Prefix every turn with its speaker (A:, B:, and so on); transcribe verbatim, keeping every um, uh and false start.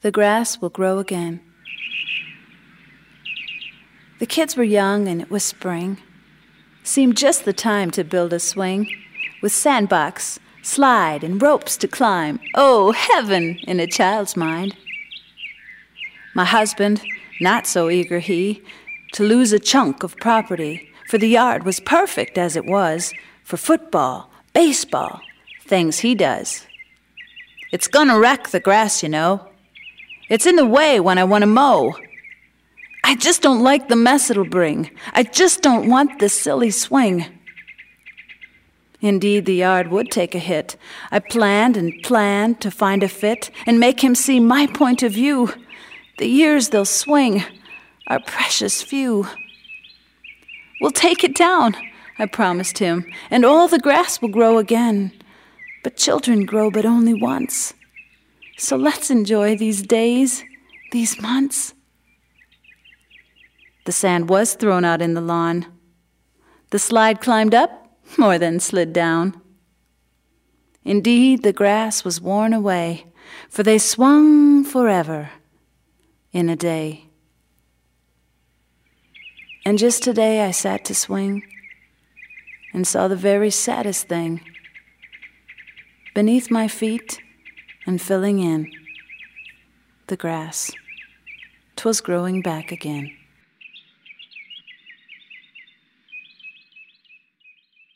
A: the grass will grow again. The kids were young and it was spring. Seemed just the time to build a swing, with sandbox, slide, and ropes to climb. Oh, heaven in a child's mind. My husband, not so eager he, to lose a chunk of property, for the yard was perfect as it was, for football, baseball, things he does. It's gonna wreck the grass, you know. It's in the way when I want to mow. I just don't like the mess it'll bring. I just don't want this silly swing. Indeed, the yard would take a hit. I planned and planned to find a fit and make him see my point of view. The years they'll swing are precious few. We'll take it down, I promised him, and all the grass will grow again. But children grow but only once. So let's enjoy these days, these months. The sand was thrown out in the lawn. The slide climbed up, more than slid down. Indeed, the grass was worn away, for they swung forever in a day. And just today I sat to swing and saw the very saddest thing. Beneath my feet and filling in the grass, 'twas growing back again.